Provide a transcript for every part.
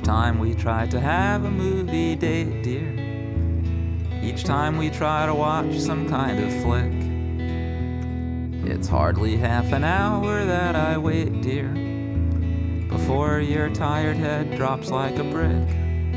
time we try to have a movie date, dear. Each time we try to watch some kind of flick. It's hardly half an hour that I wait, dear, before your tired head drops like a brick.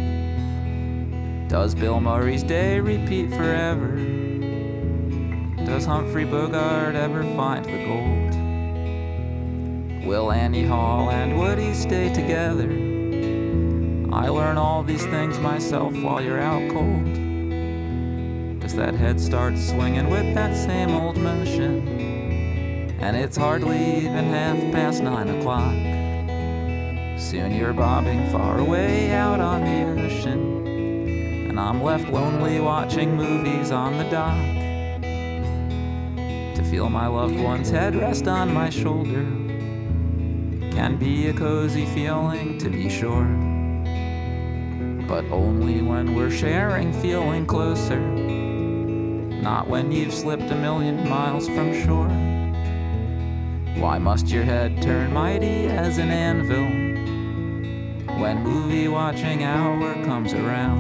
Does Bill Murray's day repeat forever? Does Humphrey Bogart ever find the gold? Will Annie Hall and Woody stay together? I learn all these things myself while you're out cold. Does that head start swinging with that same old motion? And it's hardly even 9:30. Soon you're bobbing far away out on the ocean, and I'm left lonely watching movies on the dock. To feel my loved one's head rest on my shoulder can be a cozy feeling, to be sure, but only when we're sharing feeling closer, not when you've slipped a million miles from shore. Why must your head turn mighty as an anvil when movie watching hour comes around?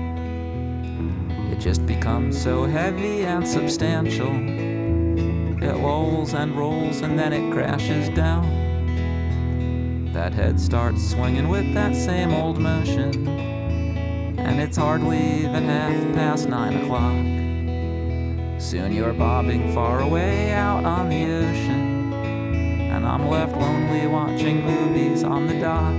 It just becomes so heavy and substantial. It lolls and rolls and then it crashes down. That head starts swinging with that same old motion, and it's hardly even 9:30. Soon you're bobbing far away out on the ocean, and I'm left lonely watching movies on the dock.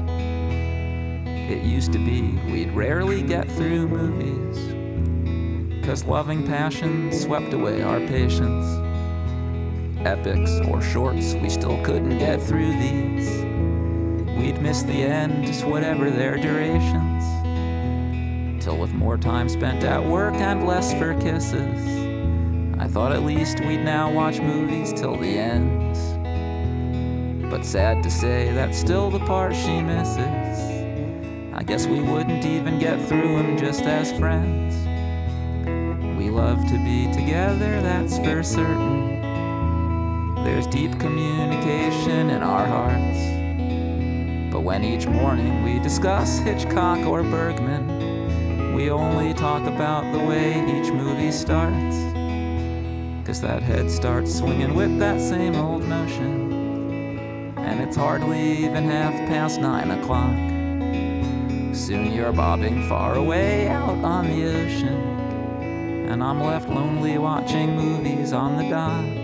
It used to be we'd rarely get through movies, 'cause loving passion swept away our patience. Epics or shorts, we still couldn't get through these. We'd miss the end, just whatever their durations, till with more time spent at work and less for kisses, I thought at least we'd now watch movies till the end. But sad to say, that's still the part she misses. I guess we wouldn't even get through them just as friends. We love to be together, that's for certain. There's deep communication in our hearts. But when each morning we discuss Hitchcock or Bergman, we only talk about the way each movie starts. 'Cause that head starts swinging with that same old motion, and it's hardly even 9:30. Soon you're bobbing far away out on the ocean, and I'm left lonely watching movies on the dock.